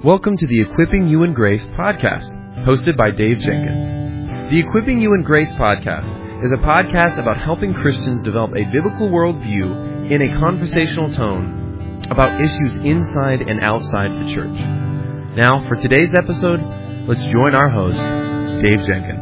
Welcome to the Equipping You in Grace podcast, hosted by Dave Jenkins. The Equipping You in Grace podcast is a podcast about helping Christians develop a biblical worldview in a conversational tone about issues inside and outside the church. Now, for today's episode, let's join our host, Dave Jenkins.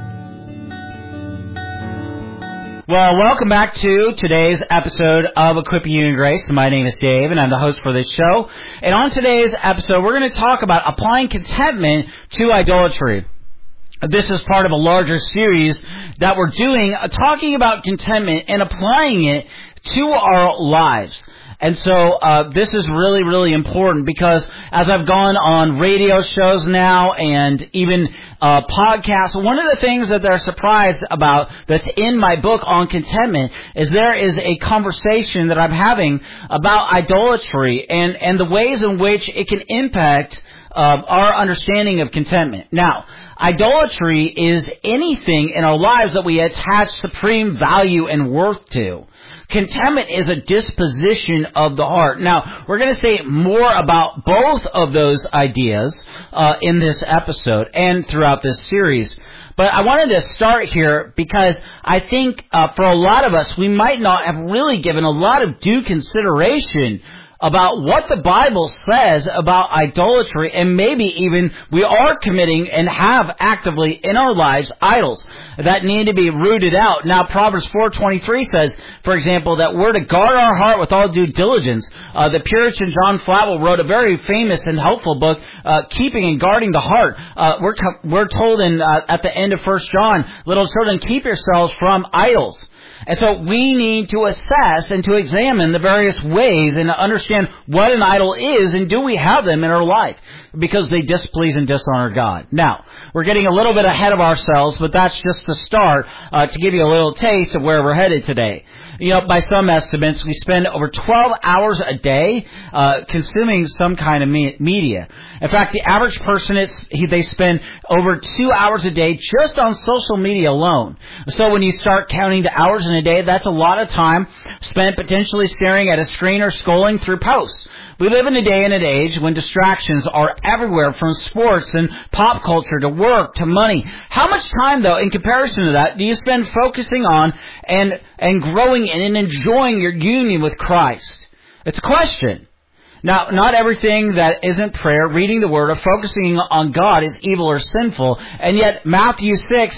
Well, welcome back to today's episode of Equipping You in Grace. My name is Dave, and I'm the host for this show. And on today's episode, we're going to talk about applying contentment to idolatry. This is part of a larger series that we're doing, talking about contentment and applying it to our lives. And so this is really, really important because as I've gone on radio shows now and even podcasts, one of the things that they're surprised about that's in my book on contentment is there is a conversation that I'm having about idolatry and the ways in which it can impact our understanding of contentment. Now, idolatry is anything in our lives that we attach supreme value and worth to. Contentment is a disposition of the heart. Now, we're going to say more about both of those ideas in this episode and throughout this series. But I wanted to start here because I think for a lot of us, we might not have really given a lot of due consideration about what the Bible says about idolatry, and maybe even we are committing and have actively in our lives idols that need to be rooted out. Now, Proverbs 4:23 says, for example, that we're to guard our heart with all due diligence. The Puritan John Flavel wrote a very famous and helpful book, Keeping and Guarding the Heart. We're told at the end of 1 John, little children, keep yourselves from idols. And so we need to assess and to examine the various ways and to understand what an idol is and do we have them in our life because they displease and dishonor God. Now, we're getting a little bit ahead of ourselves, but that's just the start to give you a little taste of where we're headed today. You know, by some estimates, we spend over 12 hours a day consuming some kind of media. In fact, the average person, they spend over 2 hours a day just on social media alone. So when you start counting the hours in a day, that's a lot of time spent potentially staring at a screen or scrolling through posts. We live in a day and an age when distractions are everywhere, from sports and pop culture to work to money. How much time, though, in comparison to that, do you spend focusing on and growing in and enjoying your union with Christ? It's a question. Now, not everything that isn't prayer, reading the Word, or focusing on God is evil or sinful. And yet, Matthew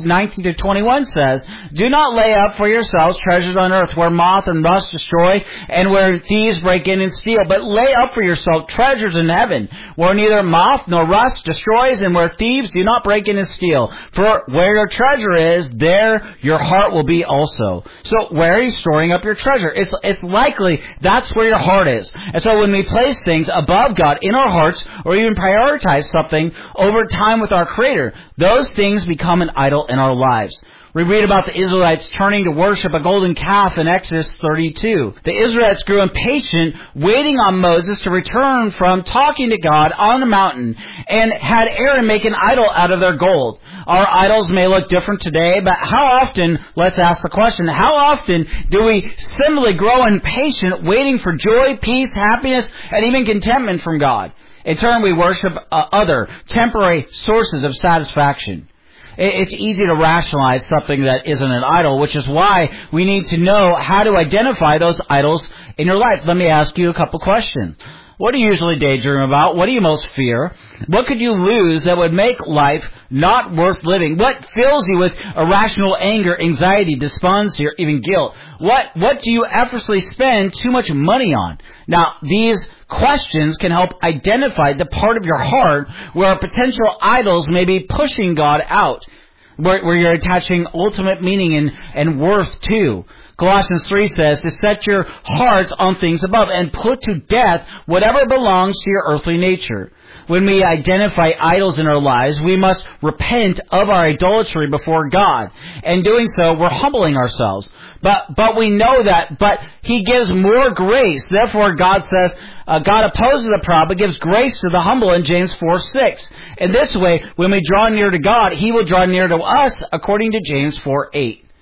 6:19-21 says, do not lay up for yourselves treasures on earth where moth and rust destroy and where thieves break in and steal. But lay up for yourself treasures in heaven where neither moth nor rust destroys and where thieves do not break in and steal. For where your treasure is, there your heart will be also. So where are you storing up your treasure? It's likely that's where your heart is. And so when we place things above God in our hearts or even prioritize something over time with our Creator, those things become an idol in our lives. We read about the Israelites turning to worship a golden calf in Exodus 32. The Israelites grew impatient, waiting on Moses to return from talking to God on the mountain, and had Aaron make an idol out of their gold. Our idols may look different today, but how often, let's ask the question, how often do we similarly grow impatient, waiting for joy, peace, happiness, and even contentment from God? In turn, we worship other temporary sources of satisfaction. It's easy to rationalize something that isn't an idol, which is why we need to know how to identify those idols in your life. Let me ask you a couple questions. What do you usually daydream about? What do you most fear? What could you lose that would make life not worth living? What fills you with irrational anger, anxiety, despondency, or even guilt? What do you effortlessly spend too much money on? Now, these questions can help identify the part of your heart where potential idols may be pushing God out, where you're attaching ultimate meaning and worth to. Colossians 3 says to set your hearts on things above and put to death whatever belongs to your earthly nature. When we identify idols in our lives, we must repent of our idolatry before God. And doing so, we're humbling ourselves. But we know that, but He gives more grace. Therefore, God says, God opposes the proud, but gives grace to the humble in James 4:6. In this way, when we draw near to God, He will draw near to us, according to James 4:8.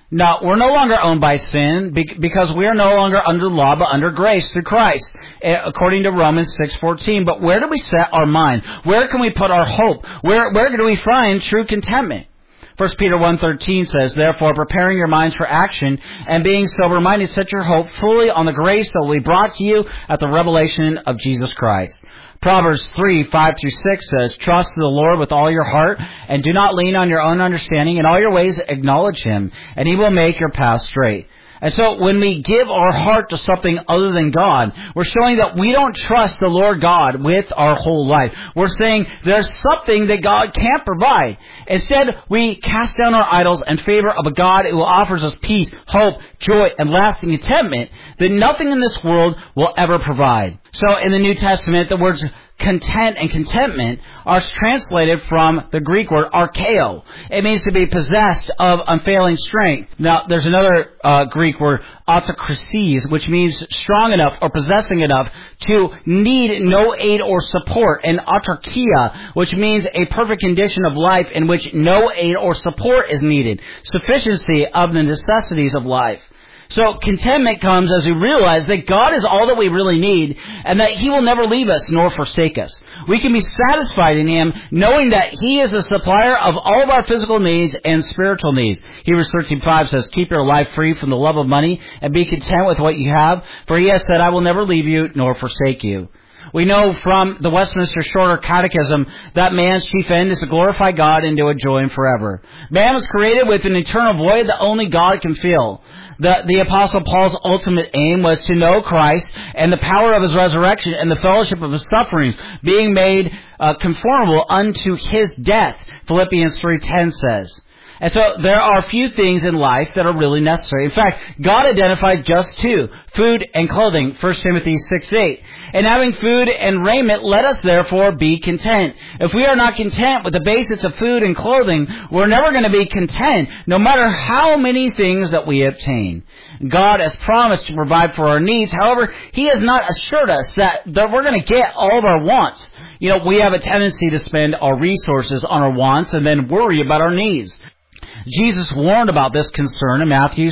No, we're no longer owned by sin because we are no longer under law but under grace through Christ, according to Romans 6:14. But where do we set our mind? Where can we put our hope? Where do we find true contentment? 1 Peter 1:13 says, "Therefore, preparing your minds for action and being sober-minded, set your hope fully on the grace that will be brought to you at the revelation of Jesus Christ." Proverbs 3:5-6 says, "Trust in the Lord with all your heart, and do not lean on your own understanding. In all your ways acknowledge Him, and He will make your path straight." And so when we give our heart to something other than God, we're showing that we don't trust the Lord God with our whole life. We're saying there's something that God can't provide. Instead, we cast down our idols in favor of a God who offers us peace, hope, joy, and lasting contentment that nothing in this world will ever provide. So in the New Testament, the words content and contentment are translated from the Greek word archeo. It means to be possessed of unfailing strength. Now, there's another Greek word, autokrasis, which means strong enough or possessing enough to need no aid or support, and autarkia, which means a perfect condition of life in which no aid or support is needed, sufficiency of the necessities of life. So contentment comes as we realize that God is all that we really need and that He will never leave us nor forsake us. We can be satisfied in Him knowing that He is the supplier of all of our physical needs and spiritual needs. Hebrews 13:5 says, "Keep your life free from the love of money and be content with what you have, for He has said, I will never leave you nor forsake you." We know from the Westminster Shorter Catechism that man's chief end is to glorify God and to enjoy Him forever. Man was created with an eternal void that only God can fill. The Apostle Paul's ultimate aim was to know Christ and the power of His resurrection and the fellowship of His sufferings, being made conformable unto His death, Philippians 3:10 says. And so there are few things in life that are really necessary. In fact, God identified just two, food and clothing, 1 Timothy 6:8. And having food and raiment, let us therefore be content. If we are not content with the basics of food and clothing, we're never going to be content, no matter how many things that we obtain. God has promised to provide for our needs. However, He has not assured us that we're going to get all of our wants. You know, we have a tendency to spend our resources on our wants and then worry about our needs. Jesus warned about this concern in Matthew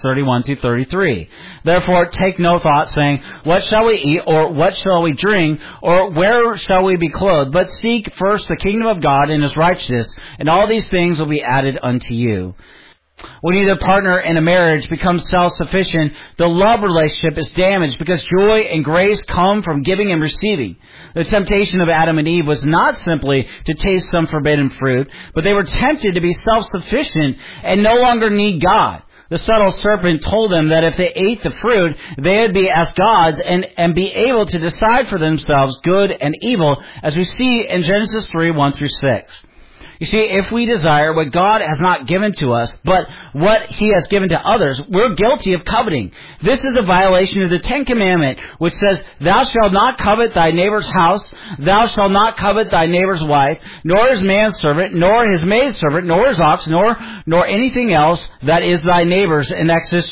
6:31-33. "Therefore take no thought, saying, what shall we eat, or what shall we drink, or where shall we be clothed? But seek first the kingdom of God and His righteousness, and all these things will be added unto you." When either partner in a marriage becomes self-sufficient, the love relationship is damaged because joy and grace come from giving and receiving. The temptation of Adam and Eve was not simply to taste some forbidden fruit, but they were tempted to be self-sufficient and no longer need God. The subtle serpent told them that if they ate the fruit, they would be as gods and be able to decide for themselves good and evil, as we see in Genesis 3:1-6. You see, if we desire what God has not given to us, but what He has given to others, we're guilty of coveting. This is a violation of the 10th Commandment, which says, "Thou shalt not covet thy neighbor's house, thou shalt not covet thy neighbor's wife, nor his manservant, nor his maidservant, nor his ox, nor anything else that is thy neighbor's," in Exodus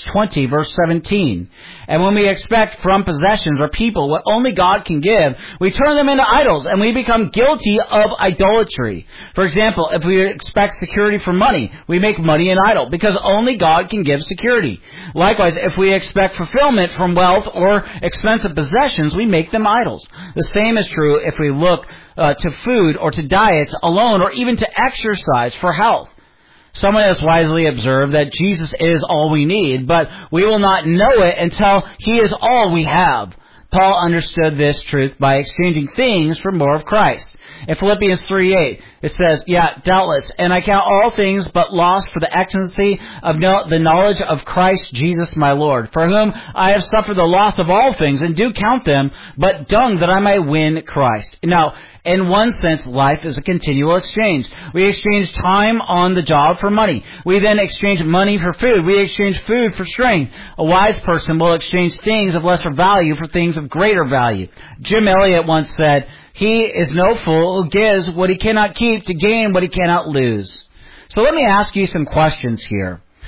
20:17. And when we expect from possessions or people what only God can give, we turn them into idols, and we become guilty of idolatry. For example, if we expect security from money, we make money an idol, because only God can give security. Likewise, if we expect fulfillment from wealth or expensive possessions, we make them idols. The same is true if we look to food or to diets alone, or even to exercise for health. Someone has wisely observed that Jesus is all we need, but we will not know it until He is all we have. Paul understood this truth by exchanging things for more of Christ. In Philippians 3:8, it says, doubtless, and I count all things but loss for the excellency of the knowledge of Christ Jesus my Lord, for whom I have suffered the loss of all things, and do count them but dung, that I may win Christ. Now, in one sense, life is a continual exchange. We exchange time on the job for money. We then exchange money for food. We exchange food for strength. A wise person will exchange things of lesser value for things of greater value. Jim Elliot once said, "He is no fool who gives what he cannot keep to gain what he cannot lose." So let me ask you some questions here.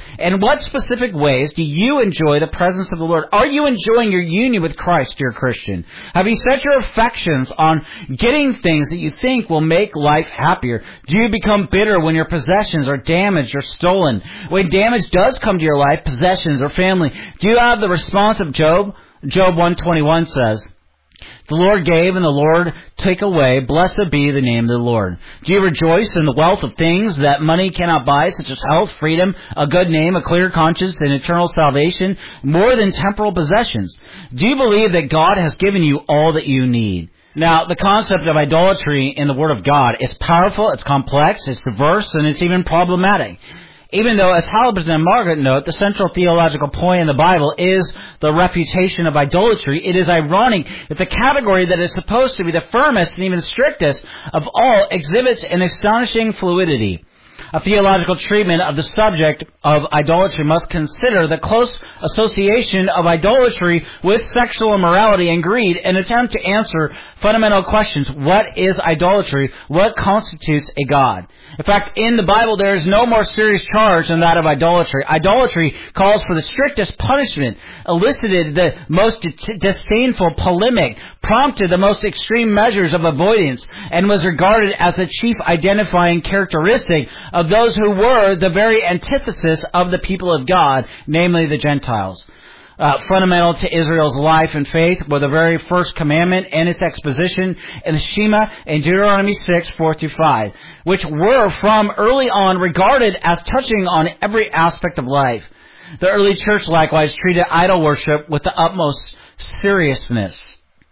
In what specific ways do you enjoy the presence of the Lord? Are you enjoying your union with Christ, dear Christian? Have you set your affections on getting things that you think will make life happier? Do you become bitter when your possessions are damaged or stolen? When damage does come to your life, possessions or family, do you have the response of Job? Job 1:21 says, "The Lord gave and the Lord took away. Blessed be the name of the Lord." Do you rejoice in the wealth of things that money cannot buy, such as health, freedom, a good name, a clear conscience, and eternal salvation, more than temporal possessions? Do you believe that God has given you all that you need? Now, the concept of idolatry in the Word of God is powerful, it's complex, it's diverse, and it's even problematic. Even though, as Halberson and Margaret note, the central theological point in the Bible is the refutation of idolatry, it is ironic that the category that is supposed to be the firmest and even strictest of all exhibits an astonishing fluidity. A theological treatment of the subject of idolatry must consider the close association of idolatry with sexual immorality and greed and attempt to answer fundamental questions. What is idolatry? What constitutes a god? In fact, in the Bible, there is no more serious charge than that of idolatry. Idolatry calls for the strictest punishment, elicited the most disdainful polemic, prompted the most extreme measures of avoidance, and was regarded as the chief identifying characteristic of those who were the very antithesis of the people of God, namely the Gentiles. Fundamental to Israel's life and faith were the very first commandment and its exposition in the Shema in Deuteronomy 6:4-5, which were from early on regarded as touching on every aspect of life. The early church likewise treated idol worship with the utmost seriousness.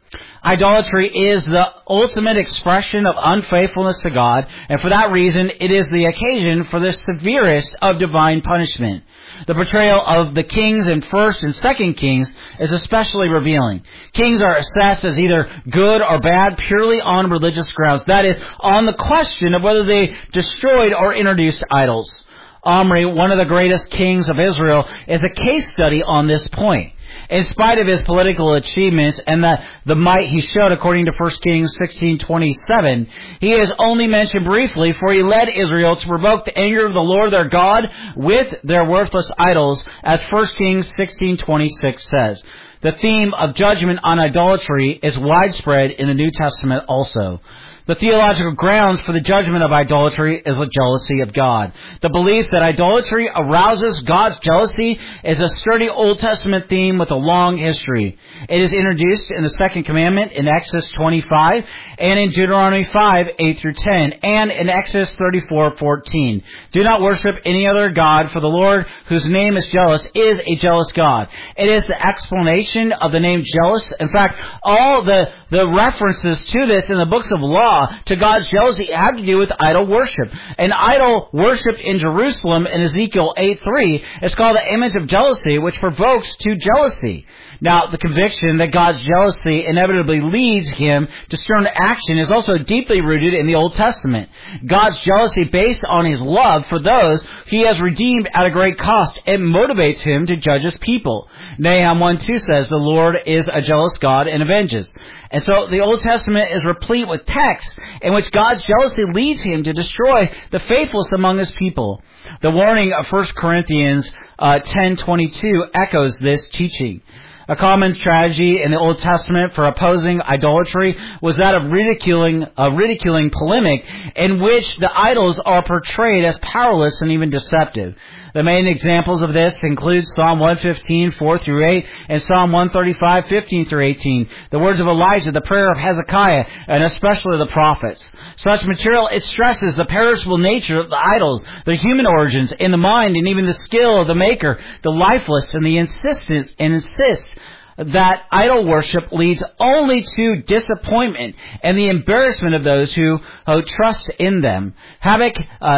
Idolatry is the ultimate expression of unfaithfulness to God, and for that reason, it is the occasion for the severest of divine punishment. The portrayal of the kings in 1st and 2nd Kings is especially revealing. Kings are assessed as either good or bad purely on religious grounds, that is, on the question of whether they destroyed or introduced idols. Omri, one of the greatest kings of Israel, is a case study on this point. In spite of his political achievements and the might he showed, according to 1 Kings 16:27, he is only mentioned briefly, for he led Israel to provoke the anger of the Lord their God with their worthless idols, as 1 Kings 16:26 says. The theme of judgment on idolatry is widespread in the New Testament also. The theological grounds for the judgment of idolatry is the jealousy of God. The belief that idolatry arouses God's jealousy is a sturdy Old Testament theme with a long history. It is introduced in the second commandment in Exodus 25 and in Deuteronomy 5:8-10 and in Exodus 34:14. Do not worship any other God, for the Lord, whose name is jealous, is a jealous God. It is the explanation of the name jealous. In fact, all the references to this in the books of law to God's jealousy have to do with idol worship. An idol worshipped in Jerusalem in Ezekiel 8:3 is called the image of jealousy, which provokes to jealousy. Now, the conviction that God's jealousy inevitably leads him to stern action is also deeply rooted in the Old Testament. God's jealousy based on his love for those he has redeemed at a great cost. It motivates him to judge his people. Nahum 1:2 says, "The Lord is a jealous God and avenges." And so the Old Testament is replete with texts in which God's jealousy leads him to destroy the faithless among his people. The warning of 1 Corinthians 10:22 echoes this teaching. A common strategy in the Old Testament for opposing idolatry was that of ridiculing polemic, in which the idols are portrayed as powerless and even deceptive. The main examples of this include Psalm 115, 4-8, and Psalm 135, 15-18, the words of Elijah, the prayer of Hezekiah, and especially the prophets. Such material, it stresses the perishable nature of the idols, their human origins in the mind, and even the skill of the maker, the lifeless, and the insist that idol worship leads only to disappointment and the embarrassment of those who trust in them. Habakkuk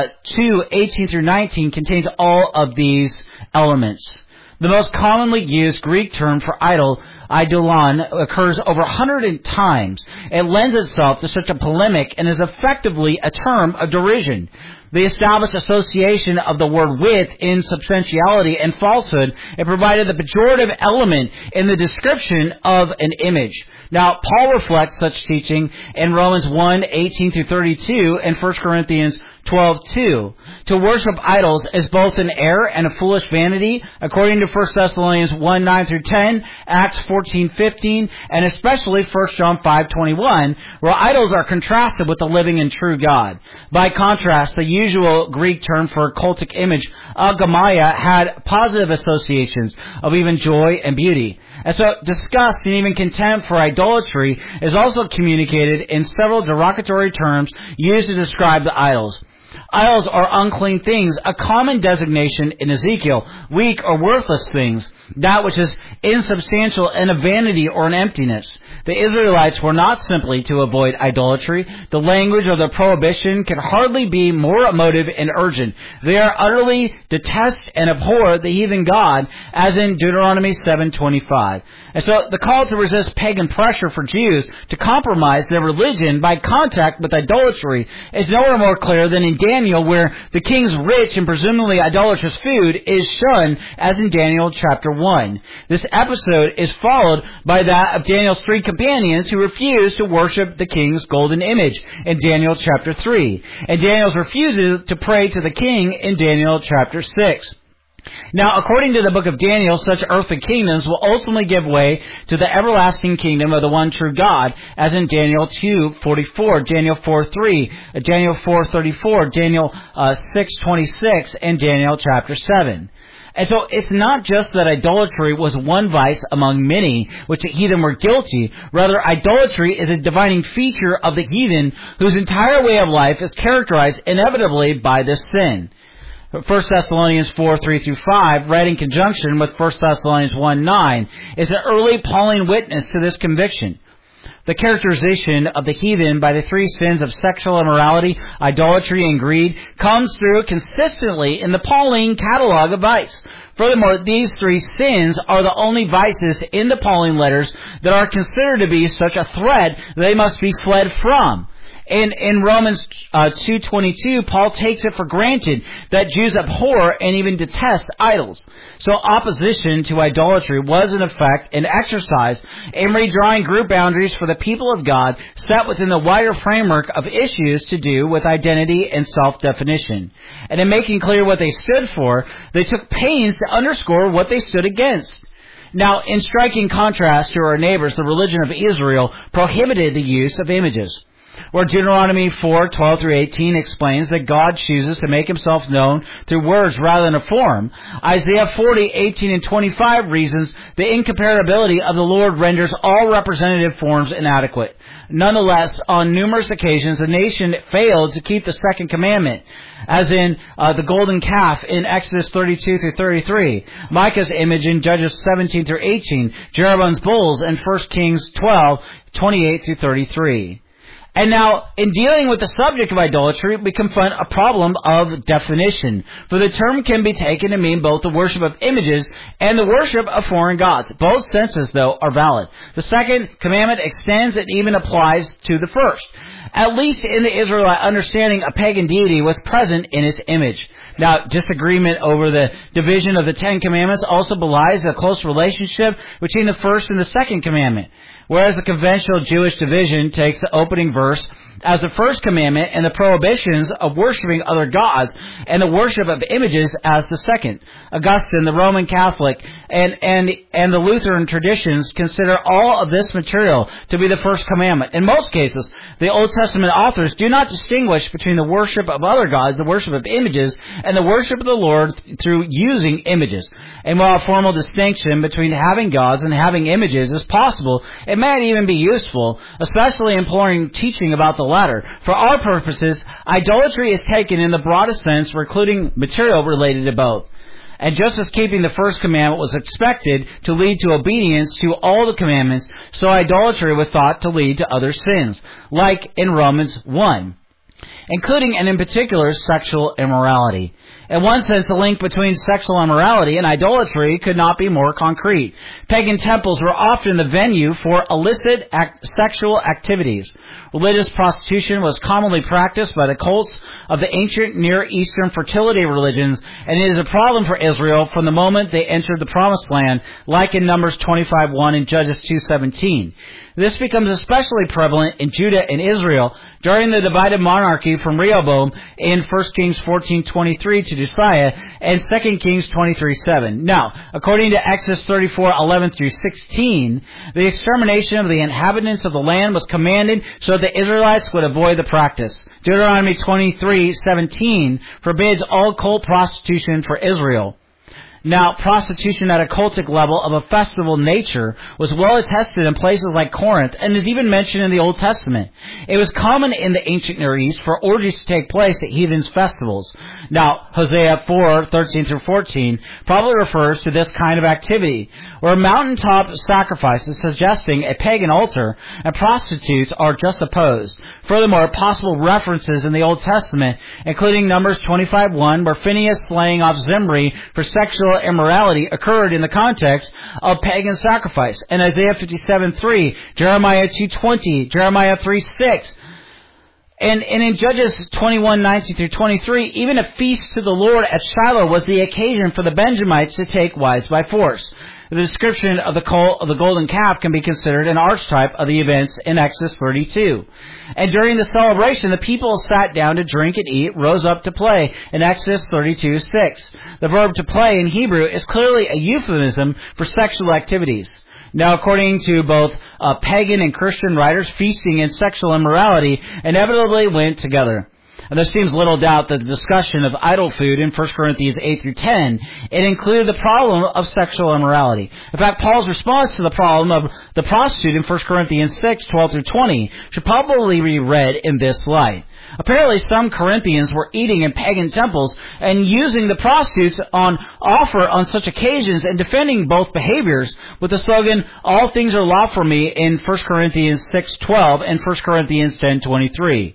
2:18-19 contains all of these elements. The most commonly used Greek term for eidolon, occurs over 100 times. It lends itself to such a polemic and is effectively a term of derision. They established association of the word with in substantiality and falsehood, and provided the pejorative element in the description of an image. Now, Paul reflects such teaching in Romans 1:18-32 and 1 Corinthians 12:2. To worship idols is both an error and a foolish vanity, according to 1 Thessalonians 1:9-10, Acts 14:15, and especially 1 John 5:21, where idols are contrasted with the living and true God. By contrast, the usual Greek term for cultic image, agamaya, had positive associations of even joy and beauty. And so disgust and even contempt for idolatry is also communicated in several derogatory terms used to describe the idols. Idols are unclean things, a common designation in Ezekiel, weak or worthless things, that which is insubstantial and a vanity or an emptiness. The Israelites were not simply to avoid idolatry. The language of the prohibition can hardly be more emotive and urgent. They are utterly detest and abhor the heathen god, as in Deuteronomy 7:25. And so the call to resist pagan pressure for Jews to compromise their religion by contact with idolatry is nowhere more clear than in Daniel, where the king's rich and presumably idolatrous food is shunned, as in Daniel chapter 1. This episode is followed by that of Daniel's 3 companions who refused to worship the king's golden image in Daniel chapter 3, and Daniel's refusal to pray to the king in Daniel chapter 6. Now, according to the book of Daniel, such earthly kingdoms will ultimately give way to the everlasting kingdom of the one true God, as in Daniel 2:44, Daniel 4:3, Daniel 4:34, Daniel 6:26, and Daniel chapter 7. And so it's not just that idolatry was one vice among many which the heathen were guilty. Rather, idolatry is a defining feature of the heathen whose entire way of life is characterized inevitably by this sin. 1 Thessalonians 4:3-5, read in conjunction with 1 Thessalonians 1:9, is an early Pauline witness to this conviction. The characterization of the heathen by the 3 sins of sexual immorality, idolatry, and greed comes through consistently in the Pauline catalog of vice. Furthermore, these 3 sins are the only vices in the Pauline letters that are considered to be such a threat that they must be fled from. In Romans 2:22, Paul takes it for granted that Jews abhor and even detest idols. So opposition to idolatry was in effect an exercise in redrawing group boundaries for the people of God set within the wider framework of issues to do with identity and self-definition. And in making clear what they stood for, they took pains to underscore what they stood against. Now, in striking contrast to our neighbors, the religion of Israel prohibited the use of images. Where Deuteronomy 4:12-18 explains that God chooses to make himself known through words rather than a form, Isaiah 40:18-25 reasons the incomparability of the Lord renders all representative forms inadequate. Nonetheless, on numerous occasions, the nation failed to keep the second commandment, as in the golden calf in Exodus 32-33, Micah's image in Judges 17-18, Jeroboam's bulls in 1 Kings 12:28-33. And now, in dealing with the subject of idolatry, we confront a problem of definition. For the term can be taken to mean both the worship of images and the worship of foreign gods. Both senses, though, are valid. The second commandment extends and even applies to the first. At least in the Israelite understanding, a pagan deity was present in its image. Now, disagreement over the division of the 10 Commandments also belies a close relationship between the first and the second commandment. Whereas the conventional Jewish division takes the opening verse as the first commandment and the prohibitions of worshiping other gods and the worship of images as the second. Augustine, the Roman Catholic, and the Lutheran traditions consider all of this material to be the first commandment. In most cases, the Old Testament authors do not distinguish between the worship of other gods, the worship of images, and the worship of the Lord through using images. And while a formal distinction between having gods and having images is possible, it might even be useful, especially imploring teaching about the latter. For our purposes, idolatry is taken in the broadest sense, including material related to both. And just as keeping the first commandment was expected to lead to obedience to all the commandments, so idolatry was thought to lead to other sins, like in Romans 1. including and in particular sexual immorality. In one sense, the link between sexual immorality and idolatry could not be more concrete. Pagan temples were often the venue for illicit sexual activities. Religious prostitution was commonly practiced by the cults of the ancient Near Eastern fertility religions, and it is a problem for Israel from the moment they entered the Promised Land, like in Numbers 25:1 and Judges 2:17. This becomes especially prevalent in Judah and Israel during the divided monarchy from Rehoboam in 1 Kings 14:23 to Josiah and 2 Kings 23:7. Now, according to Exodus 34:11 through 16, the extermination of the inhabitants of the land was commanded so that the Israelites would avoid the practice. Deuteronomy 23:17 forbids all cult prostitution for Israel. Now, prostitution at a cultic level of a festival nature was well attested in places like Corinth and is even mentioned in the Old Testament. It was common in the ancient Near East for orgies to take place at heathens' festivals. Now, Hosea 4:13-14 probably refers to this kind of activity, where mountaintop sacrifices suggesting a pagan altar and prostitutes are just opposed. Furthermore, possible references in the Old Testament, including Numbers 25:1, where Phinehas slaying off Zimri for sexual immorality occurred in the context of pagan sacrifice, and Isaiah 57:3, Jeremiah 2:20, Jeremiah 3:6, and in Judges 21:19-23, even a feast to the Lord at Shiloh was the occasion for the Benjamites to take wives by force. The description of the cult of the golden calf can be considered an archetype of the events in Exodus 32. And during the celebration, the people sat down to drink and eat, rose up to play in Exodus 32:6. The verb to play in Hebrew is clearly a euphemism for sexual activities. Now, according to both pagan and Christian writers, feasting and sexual immorality inevitably went together. And there seems little doubt that the discussion of idol food in 1 Corinthians 8-10, it included the problem of sexual immorality. In fact, Paul's response to the problem of the prostitute in 1 Corinthians 6:12-20 should probably be read in this light. Apparently, some Corinthians were eating in pagan temples and using the prostitutes on offer on such occasions and defending both behaviors with the slogan, "All things are lawful for me" in 1 Corinthians 6:12 and 1 Corinthians 10:23.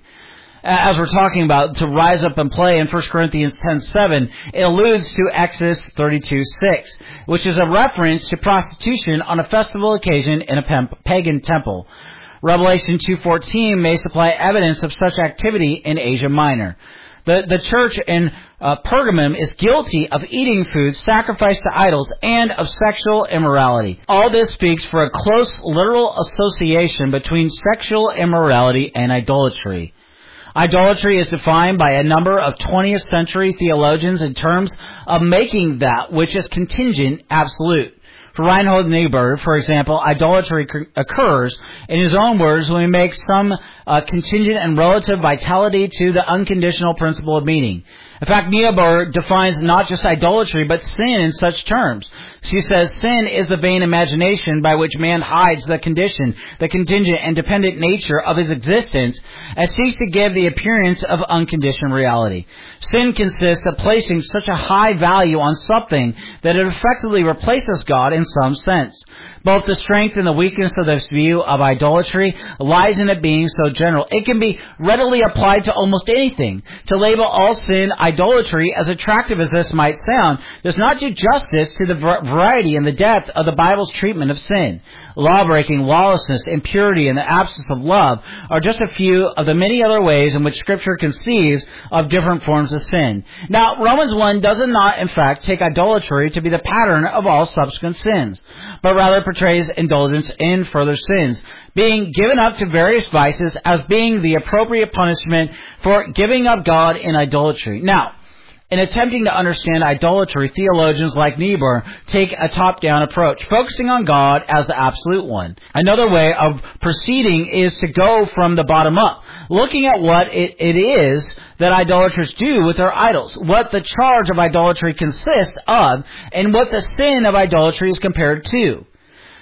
As we're talking about, to rise up and play in 1 Corinthians 10:7, it alludes to Exodus 32:6, which is a reference to prostitution on a festival occasion in a pagan temple. Revelation 2:14 may supply evidence of such activity in Asia Minor. The church in Pergamum is guilty of eating food sacrificed to idols and of sexual immorality. All this speaks for a close literal association between sexual immorality and idolatry. Idolatry is defined by a number of 20th century theologians in terms of making that which is contingent absolute. For Reinhold Niebuhr, for example, idolatry occurs, in his own words, when we make some contingent and relative vitality to the unconditional principle of meaning. In fact, Niebuhr defines not just idolatry, but sin in such terms. She says, sin is the vain imagination by which man hides the condition, the contingent and dependent nature of his existence, and seeks to give the appearance of unconditioned reality. Sin consists of placing such a high value on something that it effectively replaces God in some sense. Both the strength and the weakness of this view of idolatry lies in it being so general. It can be readily applied to almost anything. To label all sin idolatry, as attractive as this might sound, does not do justice to the variety and the depth of the Bible's treatment of sin. Law-breaking, lawlessness, impurity, and the absence of love are just a few of the many other ways in which Scripture conceives of different forms of sin. Now, Romans 1 does not, in fact, take idolatry to be the pattern of all subsequent sins, but rather portrays indulgence in further sins, being given up to various vices as being the appropriate punishment for giving up God in idolatry. Now, in attempting to understand idolatry, theologians like Niebuhr take a top-down approach, focusing on God as the absolute one. Another way of proceeding is to go from the bottom up, looking at what it is that idolaters do with their idols, what the charge of idolatry consists of, and what the sin of idolatry is compared to.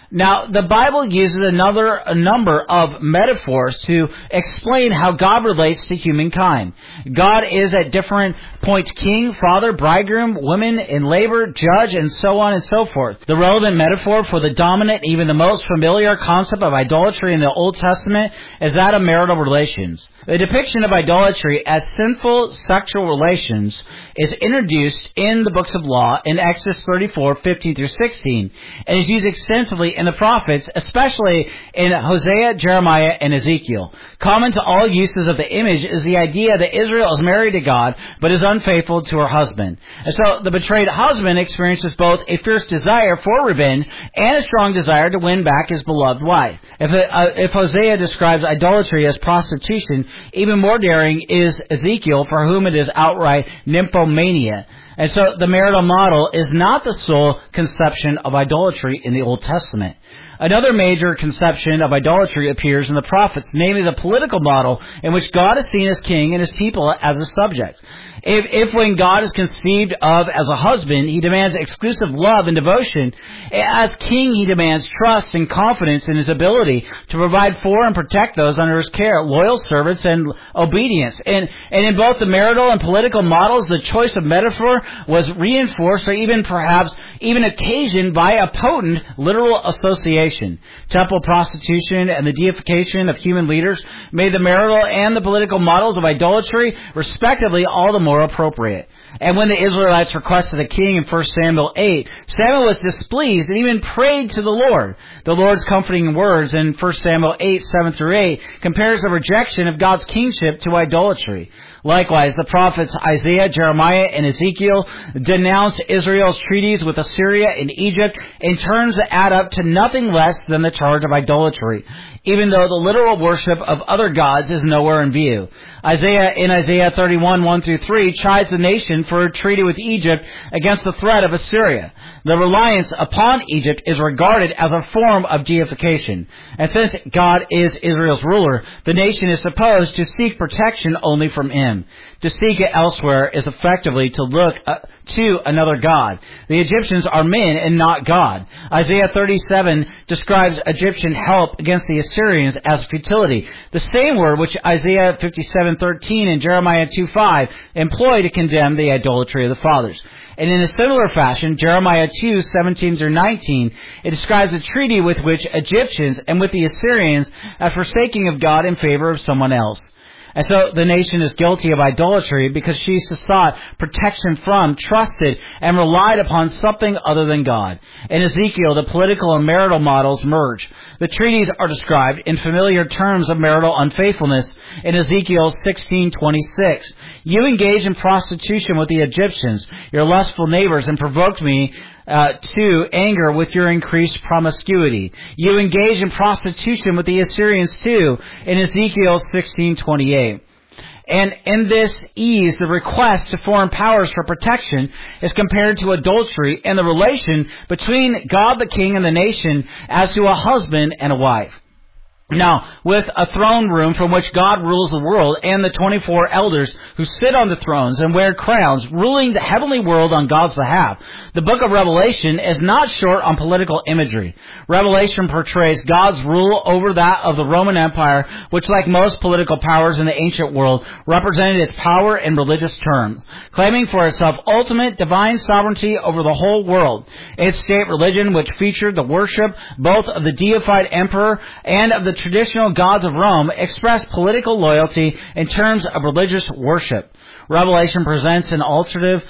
Now, the Bible uses a number of metaphors to explain how God relates to humankind. God is at different points king, father, bridegroom, woman in labor, judge, and so on and so forth. The relevant metaphor for the dominant, even the most familiar concept of idolatry in the Old Testament is that of marital relations. The depiction of idolatry as sinful sexual relations is introduced in the books of law in Exodus 34:15 through 16, and is used extensively in the prophets, especially in Hosea, Jeremiah, and Ezekiel. Common to all uses of the image is the idea that Israel is married to God, but is unfaithful to her husband. And so the betrayed husband experiences both a fierce desire for revenge and a strong desire to win back his beloved wife. If Hosea describes idolatry as prostitution, even more daring is Ezekiel, for whom it is outright nymphomania. And so the marital model is not the sole conception of idolatry in the Old Testament. Another major conception of idolatry appears in the prophets, namely the political model in which God is seen as king and his people as his subjects. If when God is conceived of as a husband, he demands exclusive love and devotion, as king he demands trust and confidence in his ability to provide for and protect those under his care, loyal servants and obedience. And in both the marital and political models, the choice of metaphor was reinforced or even perhaps occasioned by a potent literal association. Temple prostitution and the deification of human leaders made the marital and the political models of idolatry, respectively, all the more appropriate. And when the Israelites requested a king in 1 Samuel 8, Samuel was displeased and even prayed to the Lord. The Lord's comforting words in 1 Samuel 8, 7 through 8 compares the rejection of God's kingship to idolatry. Likewise, the prophets Isaiah, Jeremiah, and Ezekiel denounce Israel's treaties with Assyria and Egypt in terms that add up to nothing less than the charge of idolatry, even though the literal worship of other gods is nowhere in view. In Isaiah 31, 1 through 3, chides the nation for a treaty with Egypt against the threat of Assyria. The reliance upon Egypt is regarded as a form of deification. And since God is Israel's ruler, the nation is supposed to seek protection only from him. To seek it elsewhere is effectively to look to another god. The Egyptians are men and not God. Isaiah 37 describes Egyptian help against the Assyrians as futility, the same word which Isaiah 57:13 and Jeremiah 2:5 employ to condemn the idolatry of the fathers. And in a similar fashion, Jeremiah 2:17-19, it describes a treaty with which Egyptians and with the Assyrians as forsaking of God in favor of someone else. And so the nation is guilty of idolatry because she sought protection from, trusted, and relied upon something other than God. In Ezekiel, the political and marital models merge. The treaties are described in familiar terms of marital unfaithfulness in Ezekiel 16:26. You engaged in prostitution with the Egyptians, your lustful neighbors, and provoked me to anger with your increased promiscuity. You engage in prostitution with the Assyrians too, in Ezekiel 16:28. And in this ease, the request to foreign powers for protection is compared to adultery and the relation between God the King and the nation as to a husband and a wife. Now, with a throne room from which God rules the world and the 24 elders who sit on the thrones and wear crowns, ruling the heavenly world on God's behalf, the book of Revelation is not short on political imagery. Revelation portrays God's rule over that of the Roman Empire, which, like most political powers in the ancient world, represented its power in religious terms, claiming for itself ultimate divine sovereignty over the whole world. Its state religion, which featured the worship both of the deified emperor and of the traditional gods of Rome, expressed political loyalty in terms of religious worship. Revelation presents an alternative,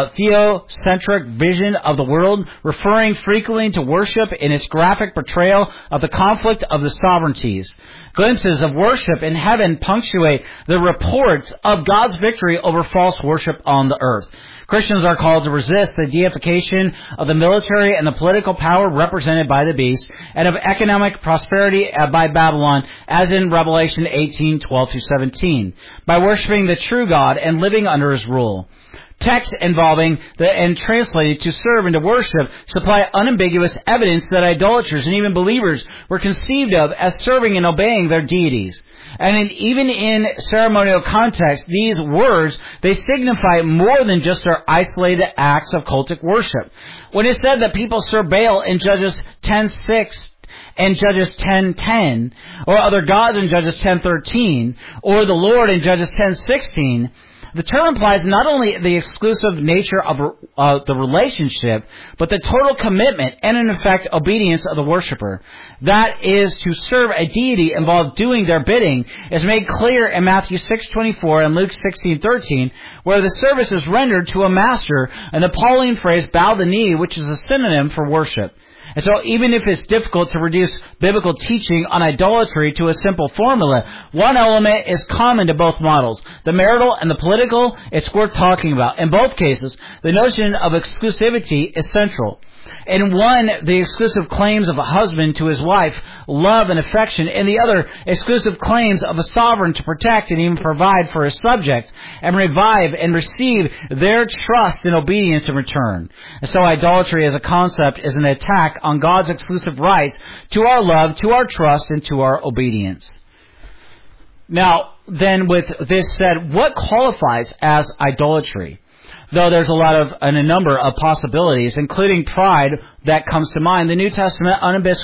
theocentric vision of the world, referring frequently to worship in its graphic portrayal of the conflict of the sovereignties. Glimpses of worship in heaven punctuate the reports of God's victory over false worship on the earth. Christians are called to resist the deification of the military and the political power represented by the beast, and of economic prosperity by Babylon, as in Revelation 18:12-17, by worshiping the true God and living under his rule. Texts involving and translated to serve and to worship supply unambiguous evidence that idolaters and even believers were conceived of as serving and obeying their deities. And even in ceremonial context, these words, they signify more than just their isolated acts of cultic worship. When it's said that people serve Baal in Judges 10:6 in Judges 10:10, or other gods in Judges 10:13, or the Lord in Judges 10:16, the term implies not only the exclusive nature of the relationship, but the total commitment and, in effect, obedience of the worshiper. That is, to serve a deity involved doing their bidding is made clear in Matthew 6:24 and Luke 16:13, where the service is rendered to a master, and the Pauline phrase, bow the knee, which is a synonym for worship. And so even if it's difficult to reduce biblical teaching on idolatry to a simple formula, one element is common to both models. The marital and the political, it's worth talking about. In both cases, the notion of exclusivity is central. In one, the exclusive claims of a husband to his wife, love and affection. In the other, exclusive claims of a sovereign to protect and even provide for his subjects and revive and receive their trust and obedience in return. And so idolatry as a concept is an attack on God's exclusive rights to our love, to our trust, and to our obedience. Now, then with this said, what qualifies as idolatry? Though there's a number of possibilities, including pride that comes to mind, the New Testament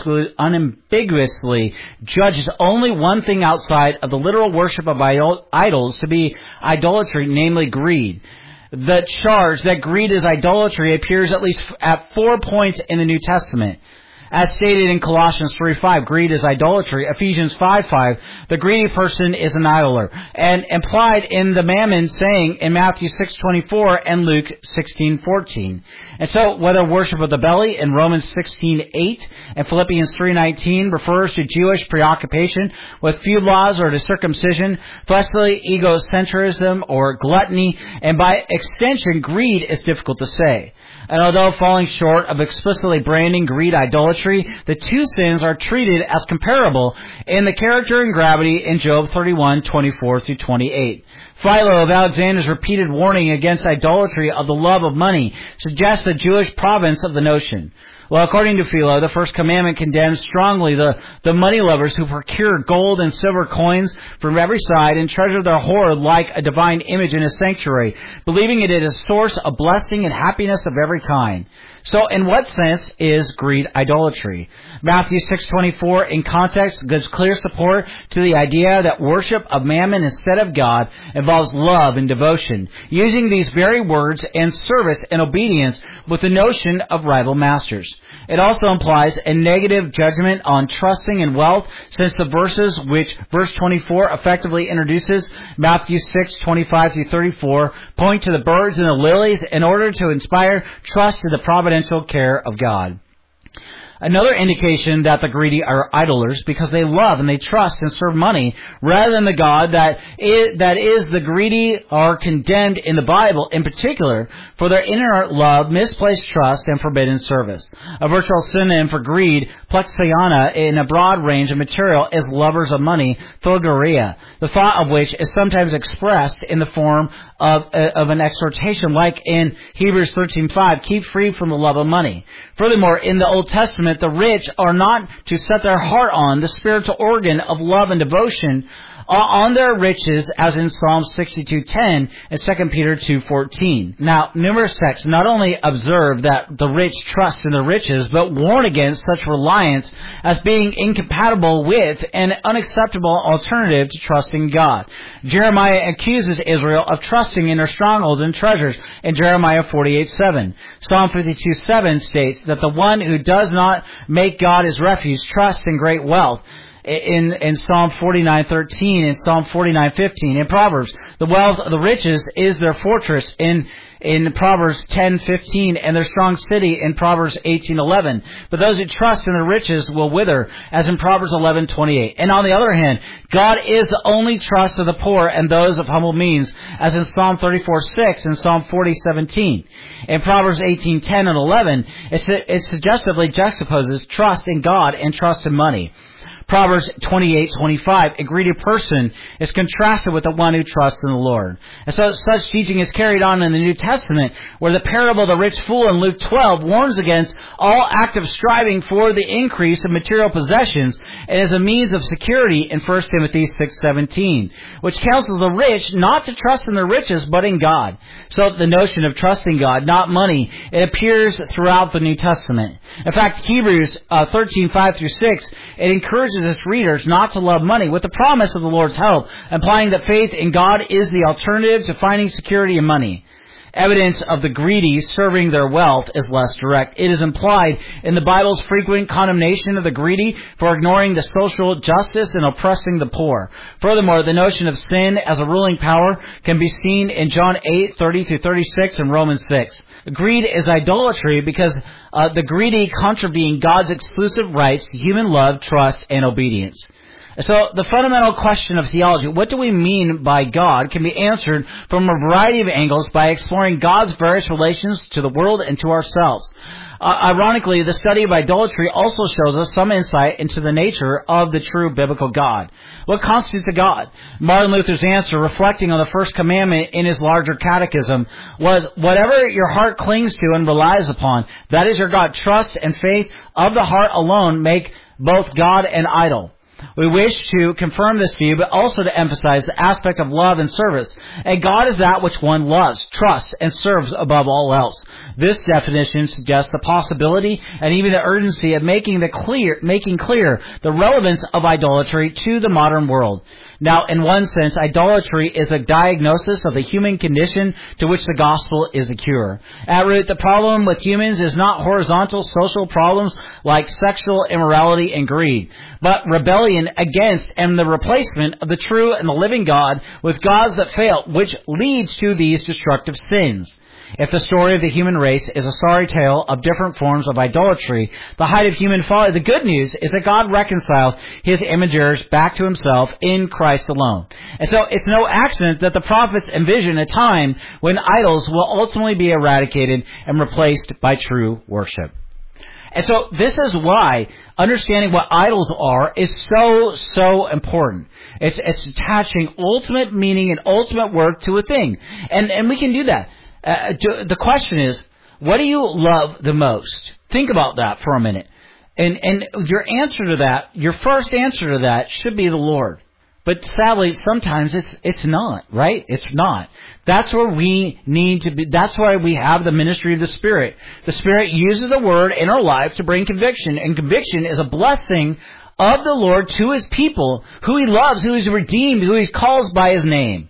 unambiguously judges only one thing outside of the literal worship of idols to be idolatry, namely greed. The charge that greed is idolatry appears at least at 4 points in the New Testament. As stated in Colossians 3:5, greed is idolatry. Ephesians 5:5, the greedy person is an idler. And implied in the mammon saying in Matthew 6:24 and Luke 16:14. And so, whether worship of the belly in Romans 16:8 and Philippians 3:19 refers to Jewish preoccupation with feud laws or to circumcision, fleshly egocentrism or gluttony, and by extension, greed is difficult to say. And although falling short of explicitly branding greed idolatry, the two sins are treated as comparable in the character and gravity in Job 31:24-28. Philo of Alexander's repeated warning against idolatry of the love of money suggests the Jewish province of the notion. Well, according to Philo, the first commandment condemns strongly the money lovers who procure gold and silver coins from every side and treasure their hoard like a divine image in a sanctuary, believing it is a source of blessing and happiness of every kind. So, in what sense is greed idolatry? Matthew 6:24 in context gives clear support to the idea that worship of mammon instead of God involves love and devotion, using these very words and service and obedience with the notion of rival masters. It also implies a negative judgment on trusting in wealth, since the verses which verse 24 effectively introduces, Matthew 6:25-34, point to the birds and the lilies in order to inspire trust in the providential care of God. Another indication that the greedy are idlers because they love and they trust and serve money rather than the God that is the greedy are condemned in the Bible, in particular for their inert love, misplaced trust, and forbidden service. A virtual synonym for greed, plexiana, in a broad range of material, is lovers of money, thulgeria, the thought of which is sometimes expressed in the form of an exhortation, like in Hebrews 13:5, keep free from the love of money. Furthermore, in the Old Testament, the rich are not to set their heart on the spiritual organ of love and devotion on their riches, as in Psalm 62:10 and 2 Peter 2:14. Now, numerous texts not only observe that the rich trust in their riches, but warn against such reliance as being incompatible with and unacceptable alternative to trusting God. Jeremiah accuses Israel of trusting in their strongholds and treasures in Jeremiah 48:7. Psalm 52:7 states that the one who does not make God his refuge trusts in great wealth. In Psalm 49:13 and Psalm 49:15. In Proverbs, the wealth of the riches is their fortress in Proverbs 10:15, and their strong city in Proverbs 18:11. But those who trust in their riches will wither, as in Proverbs 11:28. And on the other hand, God is the only trust of the poor and those of humble means, as in Psalm 34:6 and Psalm 40:17. In Proverbs 18:10 and 11, it suggestively juxtaposes trust in God and trust in money. Proverbs 28:25, a greedy person is contrasted with the one who trusts in the Lord. And so such teaching is carried on in the New Testament, where the parable of the rich fool in Luke 12 warns against all active striving for the increase of material possessions and as a means of security in 1 Timothy 6:17, which counsels the rich not to trust in their riches but in God. So the notion of trusting God, not money, it appears throughout the New Testament. In fact, Hebrews 13:5-6, it encourages its readers not to love money with the promise of the Lord's help, implying that faith in God is the alternative to finding security in money. Evidence of the greedy serving their wealth is less direct. It is implied in the Bible's frequent condemnation of the greedy for ignoring the social justice and oppressing the poor. Furthermore, the notion of sin as a ruling power can be seen in John 8:30-36 and Romans 6. Greed is idolatry because the greedy contravene God's exclusive rights to human love, trust, and obedience. So the fundamental question of theology, what do we mean by God, can be answered from a variety of angles by exploring God's various relations to the world and to ourselves. Ironically, the study of idolatry also shows us some insight into the nature of the true biblical God. What constitutes a God? Martin Luther's answer, reflecting on the first commandment in his larger catechism, was, whatever your heart clings to and relies upon, that is your God. Trust and faith of the heart alone make both God and idol. We wish to confirm this view, but also to emphasize the aspect of love and service. A God is that which one loves, trusts, and serves above all else. This definition suggests the possibility and even the urgency of making clear the relevance of idolatry to the modern world. Now, in one sense, idolatry is a diagnosis of the human condition to which the gospel is a cure. At root, the problem with humans is not horizontal social problems like sexual immorality and greed, but rebellion against and the replacement of the true and the living God with gods that fail, which leads to these destructive sins. If the story of the human race is a sorry tale of different forms of idolatry, the height of human folly, the good news is that God reconciles his imagers back to himself in Christ alone. And so it's no accident that the prophets envision a time when idols will ultimately be eradicated and replaced by true worship. And so this is why understanding what idols are is so important. It's attaching ultimate meaning and ultimate worth to a thing. And we can do that. The question is, what do you love the most? Think about that for a minute. And your answer to that, your first answer to that should be the Lord. But sadly, sometimes it's not, right? It's not. That's where we need to be. That's why we have the ministry of the Spirit. The Spirit uses the Word in our life to bring conviction. And conviction is a blessing of the Lord to His people, who He loves, who He's redeemed, who He calls by His name.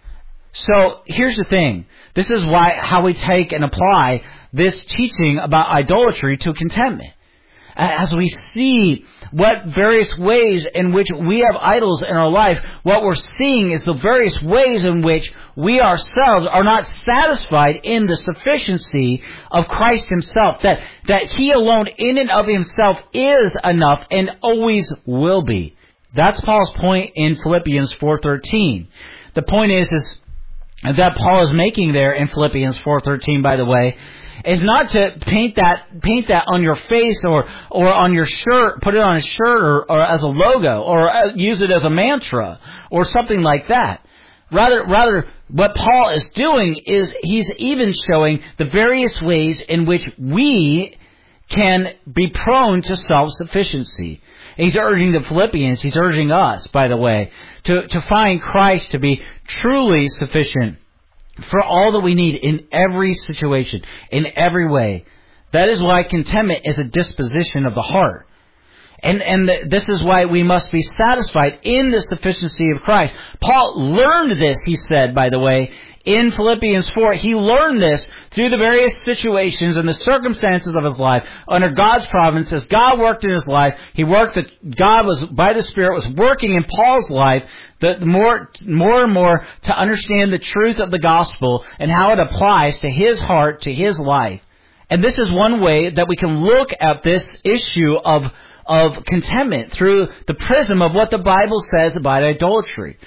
So here's the thing. This is how we take and apply this teaching about idolatry to contentment. As we see what various ways in which we have idols in our life, what we're seeing is the various ways in which we ourselves are not satisfied in the sufficiency of Christ Himself, that He alone in and of Himself is enough and always will be. That's Paul's point in Philippians 4:13. The point is that Paul is making there in Philippians 4:13, by the way, is not to paint that on your face or on your shirt, put it on a shirt or as a logo or use it as a mantra or something like that. Rather, what Paul is doing is he's even showing the various ways in which we can be prone to self-sufficiency. He's urging the Philippians, he's urging us, by the way, to find Christ to be truly sufficient for all that we need in every situation, in every way. That is why contentment is a disposition of the heart. And this is why we must be satisfied in the sufficiency of Christ. Paul learned this, he said, by the way, in Philippians 4. He learned this through the various situations and the circumstances of his life under God's providence. As God worked in his life, God was, by the Spirit, was working in Paul's life more and more to understand the truth of the gospel and how it applies to his heart, to his life. And this is one way that we can look at this issue of contentment through the prism of what the Bible says about idolatry.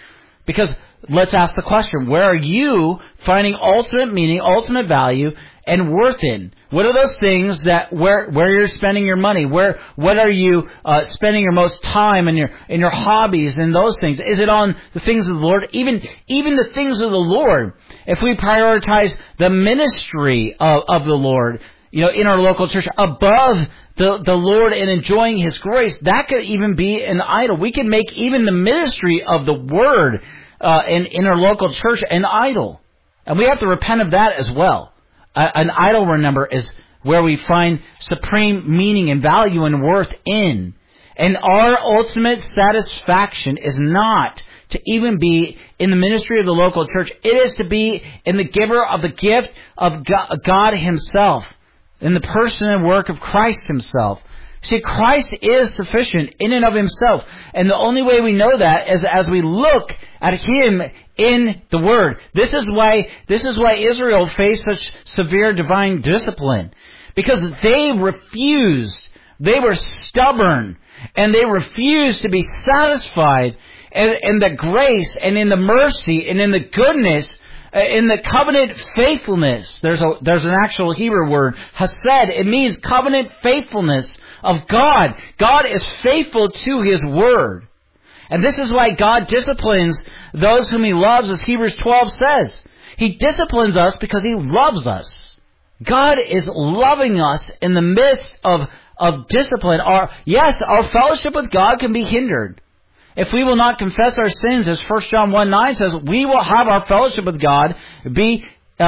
Because let's ask the question, where are you finding ultimate meaning, ultimate value, and worth in? What are those things that where you're spending your money? What are you spending your most time in your hobbies and those things? Is it on the things of the Lord? Even the things of the Lord. If we prioritize the ministry of the Lord, in our local church above the Lord and enjoying His grace, that could even be an idol. We can make even the ministry of the Word in our local church an idol. And we have to repent of that as well. An idol, remember, is where we find supreme meaning and value and worth in. And our ultimate satisfaction is not to even be in the ministry of the local church. It is to be in the giver of the gift of God Himself, in the person and work of Christ Himself. See, Christ is sufficient in and of Himself. And the only way we know that is as we look at Him in the Word. This is why Israel faced such severe divine discipline. Because they refused. They were stubborn. And they refused to be satisfied in the grace and in the mercy and in the goodness, in the covenant faithfulness. There's an actual Hebrew word, hesed. It means covenant faithfulness of God. God is faithful to His Word. And this is why God disciplines those whom He loves, as Hebrews 12 says. He disciplines us because He loves us. God is loving us in the midst of discipline. Our fellowship with God can be hindered. If we will not confess our sins, as 1 John 1:9 says, we will have our fellowship with God be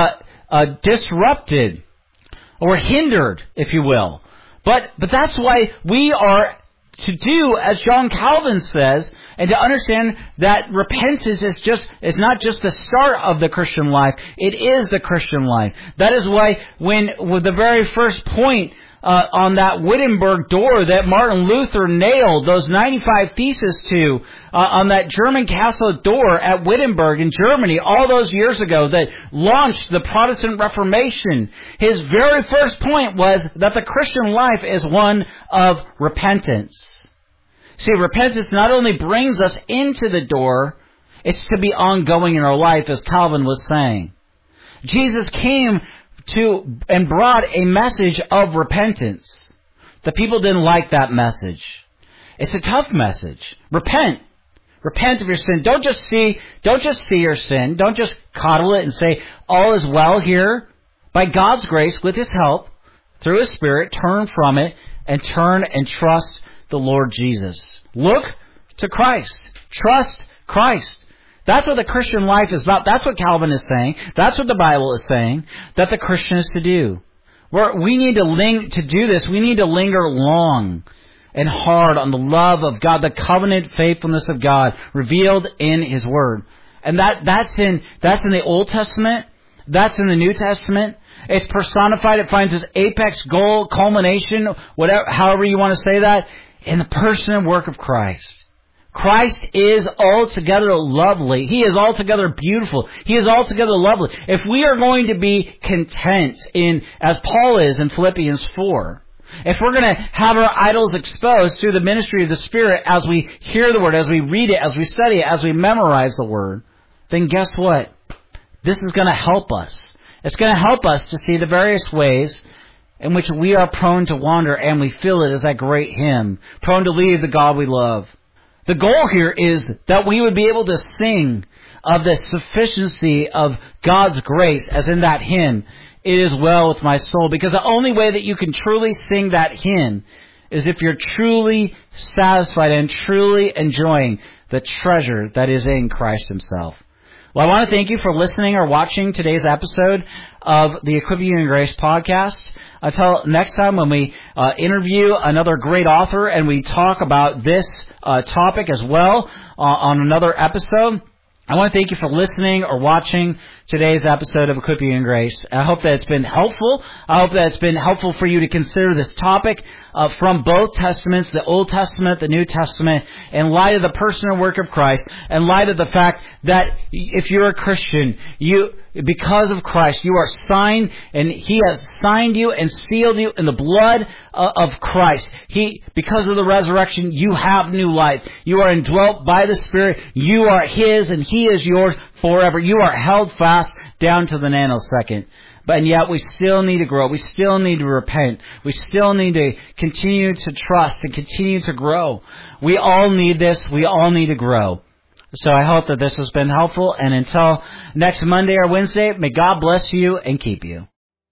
disrupted or hindered, if you will. But that's why we are to do, as John Calvin says, and to understand that repentance is not just the start of the Christian life, it is the Christian life. That is why with the very first point on that Wittenberg door that Martin Luther nailed those 95 theses to on that German castle door at Wittenberg in Germany all those years ago that launched the Protestant Reformation, his very first point was that the Christian life is one of repentance. See, repentance not only brings us into the door, it's to be ongoing in our life, as Calvin was saying. Jesus came and brought a message of repentance. The people didn't like that message. It's a tough message. Repent. Repent of your sin. Don't just see your sin. Don't just coddle it and say, all is well here. By God's grace, with His help, through His Spirit, turn from it and turn and trust the Lord Jesus. Look to Christ. Trust Christ. That's what the Christian life is about. That's what Calvin is saying. That's what the Bible is saying, that the Christian is to do. We need to do this. We need to linger long and hard on the love of God, the covenant faithfulness of God revealed in His Word. And that's in the Old Testament. That's in the New Testament. It's personified. It finds its apex goal, culmination, however you want to say that, in the person and work of Christ. Christ is altogether lovely. He is altogether beautiful. He is altogether lovely. If we are going to be content as Paul is in Philippians 4, if we're going to have our idols exposed through the ministry of the Spirit as we hear the Word, as we read it, as we study it, as we memorize the Word, then guess what? This is going to help us. It's going to help us to see the various ways in which we are prone to wander, and we feel it as that great hymn, prone to leave the God we love. The goal here is that we would be able to sing of the sufficiency of God's grace, as in that hymn, "It is well with my soul." Because the only way that you can truly sing that hymn is if you're truly satisfied and truly enjoying the treasure that is in Christ Himself. Well, I want to thank you for listening or watching today's episode of the Equipping You in Grace podcast. Until next time when we interview another great author and we talk about this topic as well on another episode, I want to thank you for listening or watching today's episode of Equipping You in Grace. I hope that it's been helpful. I hope that it's been helpful for you to consider this topic from both Testaments, the Old Testament, the New Testament, in light of the person and work of Christ, in light of the fact that if you're a Christian, because of Christ, you are signed, and He has signed you and sealed you in the blood of Christ. Because of the resurrection, you have new life. You are indwelt by the Spirit. You are His, and He He is yours forever. You are held fast down to the nanosecond. But yet we still need to grow. We still need to repent. We still need to continue to trust and continue to grow. We all need this. We all need to grow. So I hope that this has been helpful. And until next Monday or Wednesday, may God bless you and keep you.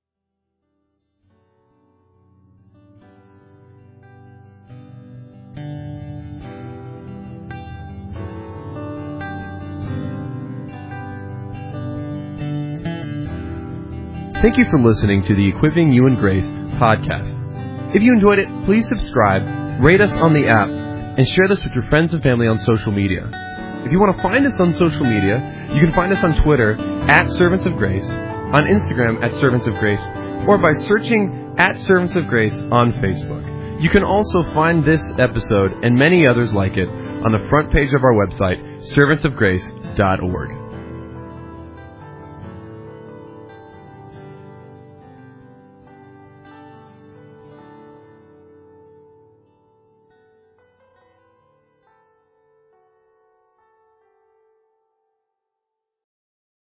Thank you for listening to the Equipping You in Grace podcast. If you enjoyed it, please subscribe, rate us on the app, and share this with your friends and family on social media. If you want to find us on social media, you can find us on Twitter @Servants of Grace, on Instagram @Servants of Grace, or by searching @Servants of Grace on Facebook. You can also find this episode and many others like it on the front page of our website, servantsofgrace.org.